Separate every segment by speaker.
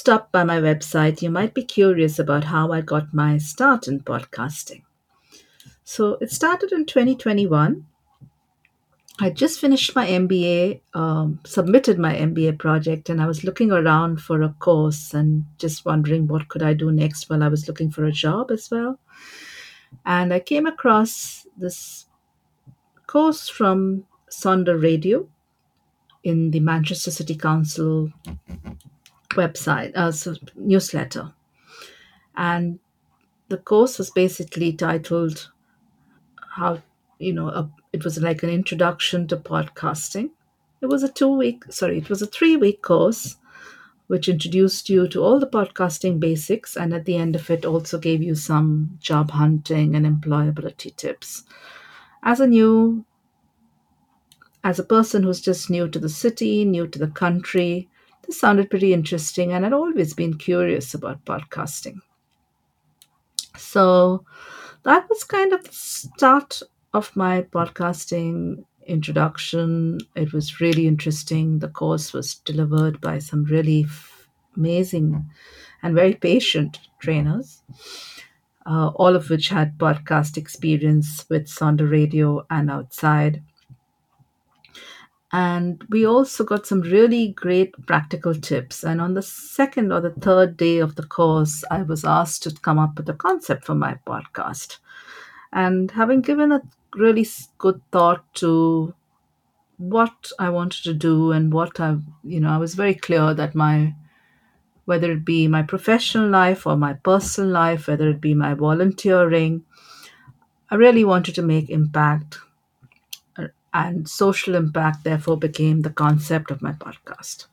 Speaker 1: stop by my website, you might be curious about how I got my start in podcasting. So it started in 2021. I just finished my MBA, submitted my MBA project, and I was looking around for a course and just wondering what could I do next while I was looking for a job as well. And I came across this course from Sonder Radio in the Manchester City Council website, newsletter. And the course was basically titled how, it was like an introduction to podcasting. It was a 3 week course which introduced you to all the podcasting basics, and at the end of it also gave you some job hunting and employability tips. As a new as a person who's just new to the city, new to the country, this sounded pretty interesting, and I'd always been curious about podcasting. So that was kind of the start of my podcasting introduction. It was really interesting. The course was delivered by some really amazing and very patient trainers, all of which had podcast experience with Sonder Radio and outside. And we also got some really great practical tips. And on the second or the third day of the course, I was asked to come up with a concept for my podcast. And having given a really good thought to what I wanted to do and I was very clear that whether it be my professional life or my personal life, whether it be my volunteering, I really wanted to make impact, and social impact therefore became the concept of my podcast.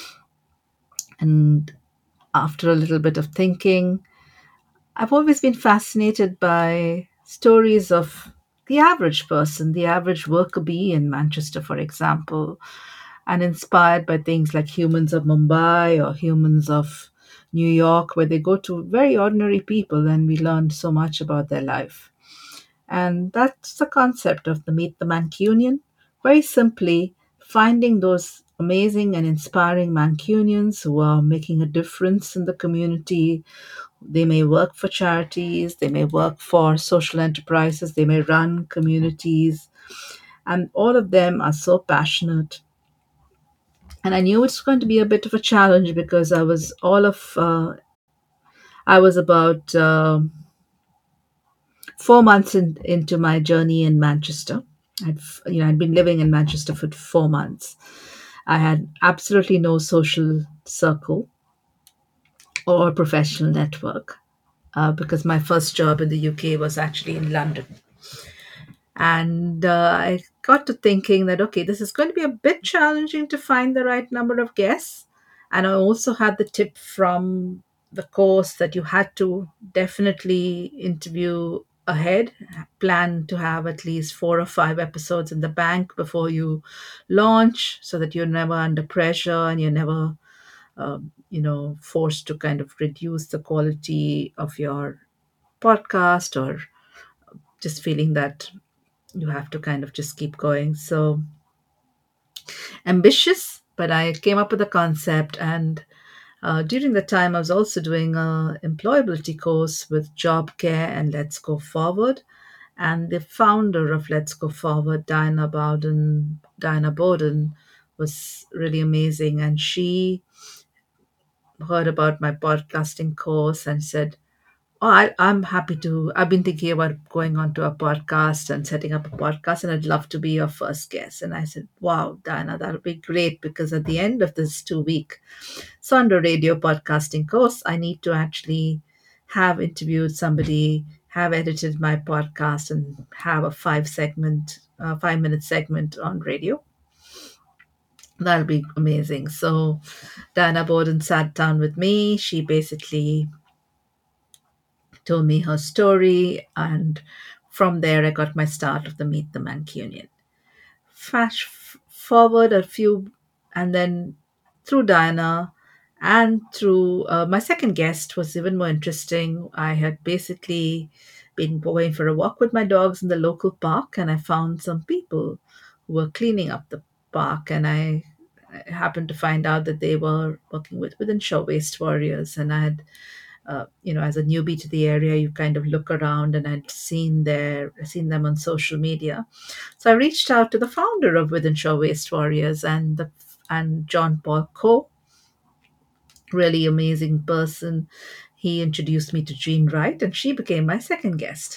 Speaker 1: And after a little bit of thinking, I've always been fascinated by stories of the average person, the average worker bee in Manchester, for example, and inspired by things like Humans of Mumbai or Humans of New York, where they go to very ordinary people and we learn so much about their life. And that's the concept of the Meet the Mancunian. Very simply, finding those amazing and inspiring Mancunians who are making a difference in the community. They may work for charities, they may work for social enterprises, they may run communities, and all of them are so passionate. And I knew it's going to be a bit of a challenge because I was about 4 months into my journey in Manchester. I'd been living in Manchester for 4 months. I had absolutely no social circle or professional network because my first job in the UK was actually in London. And I got to thinking that, okay, this is going to be a bit challenging to find the right number of guests. And I also had the tip from the course that you had to definitely interview ahead, plan to have at least 4 or 5 episodes in the bank before you launch so that you're never under pressure and you're never, forced to kind of reduce the quality of your podcast or just feeling that you have to kind of just keep going. So ambitious, but I came up with a concept. And during the time, I was also doing a employability course with Job Care and Let's Go Forward. And the founder of Let's Go Forward, Diana Bowden, was really amazing. And she heard about my podcasting course and said, "Oh, I'm happy to. I've been thinking about going on to a podcast and setting up a podcast, and I'd love to be your first guest." And I said, "Wow, Diana, that would be great because at the end of this 2 week Sonder Radio podcasting course, I need to actually have interviewed somebody, have edited my podcast, and have a 5 minute segment on radio. That'll be amazing." So Diana Bowden sat down with me. She basically told me her story, and from there I got my start of the Meet the Mancunian. Flash forward a few, and then through Diana and through my second guest was even more interesting. I had basically been going for a walk with my dogs in the local park, and I found some people who were cleaning up the park, and I I happened to find out that they were working with Within Shore Waste Warriors, and I had, as a newbie to the area, you kind of look around, and I'd seen them on social media. So I reached out to the founder of Within Shore Waste Warriors and John Paul Coe, really amazing person. He introduced me to Jean Wright, and she became my second guest.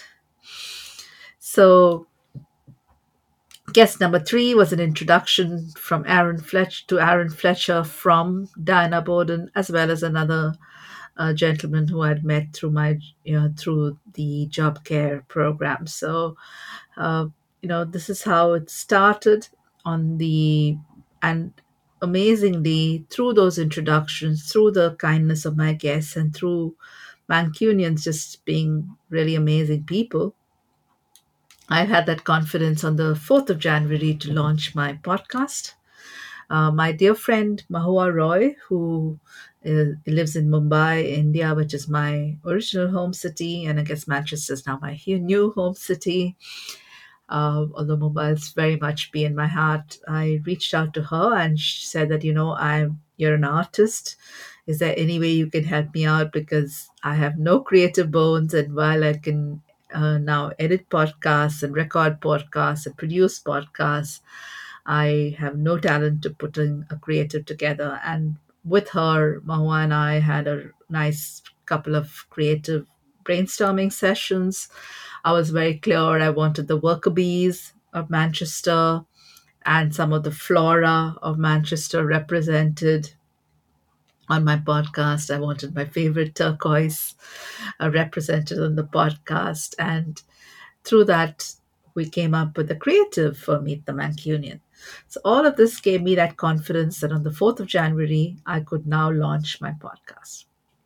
Speaker 1: So guest number three was an introduction from Aaron Fletcher from Diana Bowden, as well as another gentleman who I'd met through the job care program. So uh, this is how it started on the and amazingly through those introductions, through the kindness of my guests, and through Mancunians just being really amazing people, I've had that confidence on the 4th of January to launch my podcast. My dear friend Mahua Roy, who lives in Mumbai, India, which is my original home city, and I guess Manchester is now my new home city. Although Mumbai is very much be in my heart, I reached out to her and she said that you're an artist. Is there any way you can help me out, because I have no creative bones, and while I can now edit podcasts and record podcasts and produce podcasts, I have no talent to putting a creative together. And with her, Mahua and I had a nice couple of creative brainstorming sessions. I was very clear I wanted the worker bees of Manchester and some of the flora of Manchester represented on my podcast. I wanted my favorite turquoise represented on the podcast. And through that, we came up with the creative for Meet the Mancunian. So all of this gave me that confidence that on the 4th of January, I could now launch my podcast.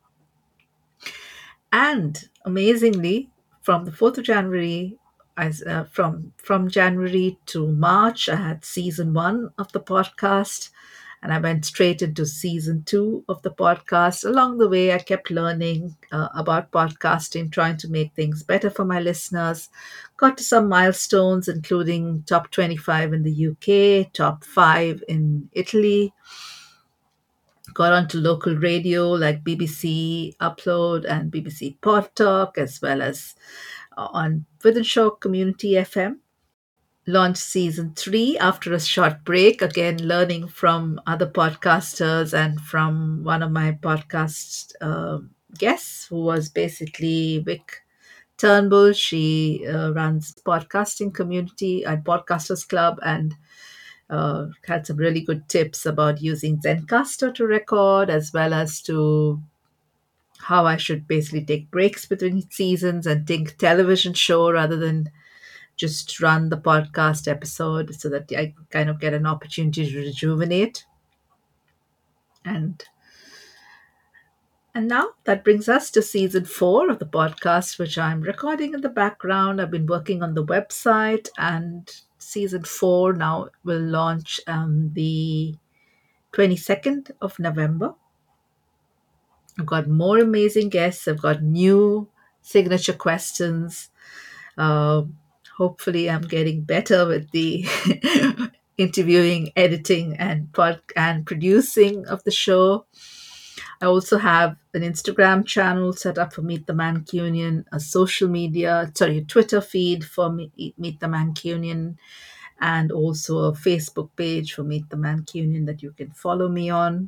Speaker 1: And amazingly, from the 4th of January, from January to March, I had season one of the podcast, and I went straight into season two of the podcast. Along the way, I kept learning about podcasting, trying to make things better for my listeners. Got to some milestones, including top 25 in the UK, top 5 in Italy, got onto local radio like BBC Upload and BBC Pod Talk, as well as on Withenshaw Community FM. Launched season three after a short break, again, learning from other podcasters and from one of my podcast guests, who was basically Vic Turnbull. She runs podcasting community at Podcasters Club, and had some really good tips about using Zencaster to record, as well as to how I should basically take breaks between seasons and think television show rather than just run the podcast episode, so that I kind of get an opportunity to rejuvenate. And and now that brings us to season four of the podcast, which I'm recording in the background. I've been working on the website, and season four now will launch the 22nd of November. I've got more amazing guests. I've got new signature questions. Uh, Hopefully, I'm getting better with the interviewing, editing, and producing of the show. I also have an Instagram channel set up for Meet the Mancunian, a Twitter feed for Meet the Mancunian, and also a Facebook page for Meet the Mancunian that you can follow me on.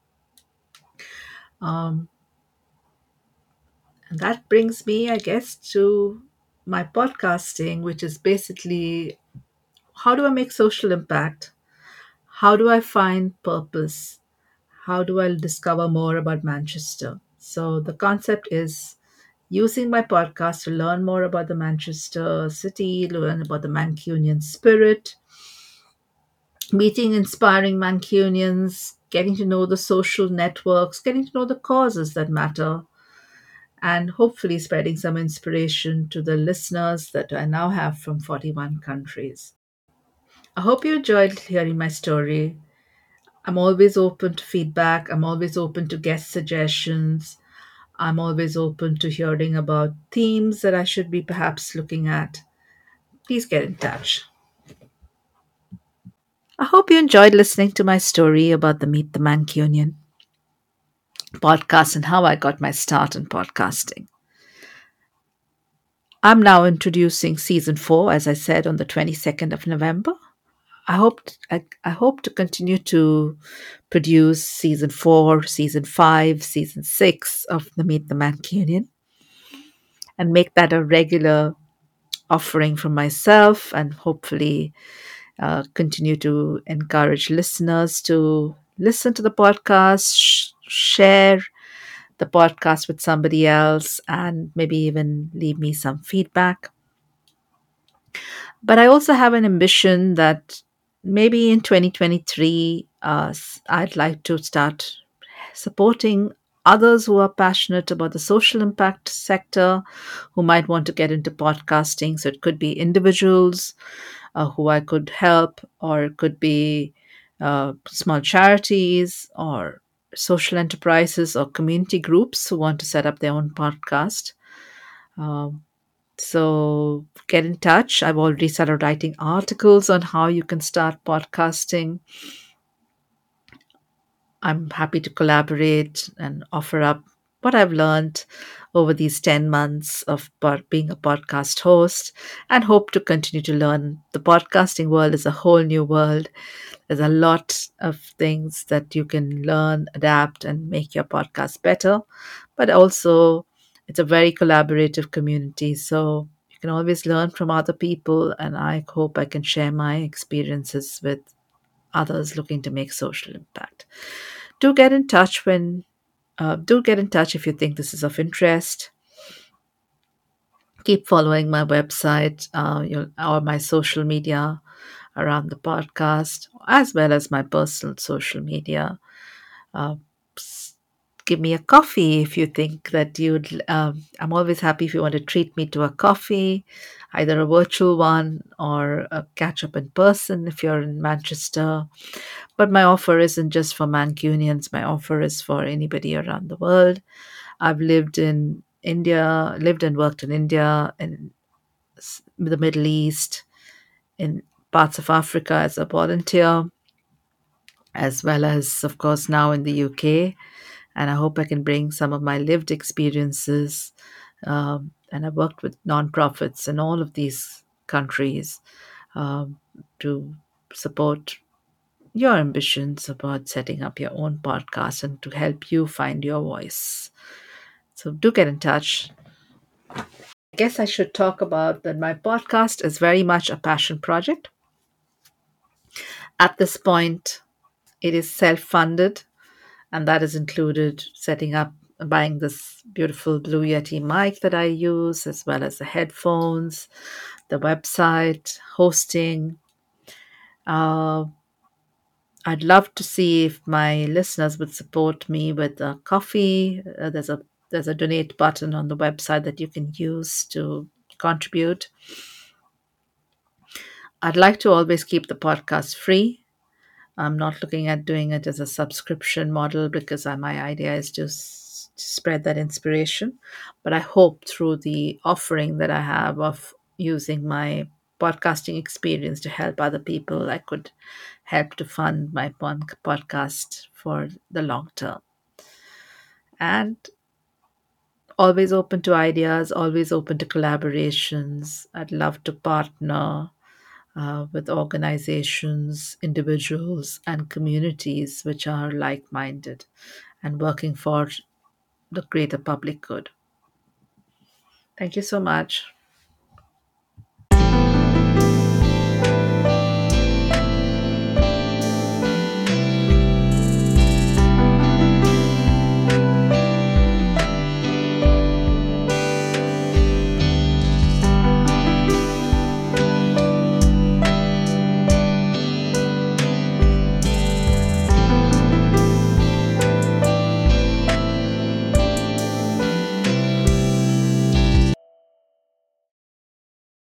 Speaker 1: Um, And that brings me, I guess, to my podcasting, which is basically, how do I make social impact? How do I find purpose? How do I discover more about Manchester? So the concept is using my podcast to learn more about the Manchester city, learn about the Mancunian spirit, meeting inspiring Mancunians, getting to know the social networks, getting to know the causes that matter, and hopefully spreading some inspiration to the listeners that I now have from 41 countries. I hope you enjoyed hearing my story. I'm always open to feedback. I'm always open to guest suggestions. I'm always open to hearing about themes that I should be perhaps looking at. Please get in touch. I hope you enjoyed listening to my story about the Meet the Mancunian podcast and how I got my start in podcasting. I'm now introducing season 4, as I said, on the 22nd of November. I hope to continue to produce season 4, season 5, season 6 of the Meet the Mancunian and make that a regular offering from myself, and hopefully continue to encourage listeners to listen to the podcast, share the podcast with somebody else, and maybe even leave me some feedback. But I also have an ambition that maybe in 2023, I'd like to start supporting others who are passionate about the social impact sector, who might want to get into podcasting. So it could be individuals who I could help, or it could be small charities or social enterprises or community groups who want to set up their own podcast. Um, so get in touch. I've already started writing articles on how you can start podcasting. I'm happy to collaborate and offer up what I've learned over these 10 months of being a podcast host, and hope to continue to learn. The podcasting world is a whole new world. There's a lot of things that you can learn, adapt, and make your podcast better. But also, it's a very collaborative community. So you can always learn from other people. And I hope I can share my experiences with others looking to make social impact. Do get in touch if you think this is of interest. Keep following my website or my social media around the podcast, as well as my personal social media. Uh, Give me a coffee if you think that you'd. I'm always happy if you want to treat me to a coffee, either a virtual one or a catch up in person if you're in Manchester. But my offer isn't just for Mancunians, my offer is for anybody around the world. I've lived in India, lived and worked in India, in the Middle East, in parts of Africa as a volunteer, as well as, of course, now in the UK. And I hope I can bring some of my lived experiences. And I've worked with nonprofits in all of these countries um, to support your ambitions about setting up your own podcast and to help you find your voice. So do get in touch. I guess I should talk about that my podcast is very much a passion project. At this point, it is self funded, and that is included setting up, buying this beautiful Blue Yeti mic that I use, as well as the headphones, the website, hosting. Uh, I'd love to see if my listeners would support me with a coffee. There's a donate button on the website that you can use to contribute. I'd like to always keep the podcast free. I'm not looking at doing it as a subscription model because my idea is to spread that inspiration. But I hope through the offering that I have of using my podcasting experience to help other people, I could help to fund my podcast for the long term. And always open to ideas, always open to collaborations. I'd love to partner with organizations, individuals, and communities which are like minded and working for the greater public good. Thank you so much.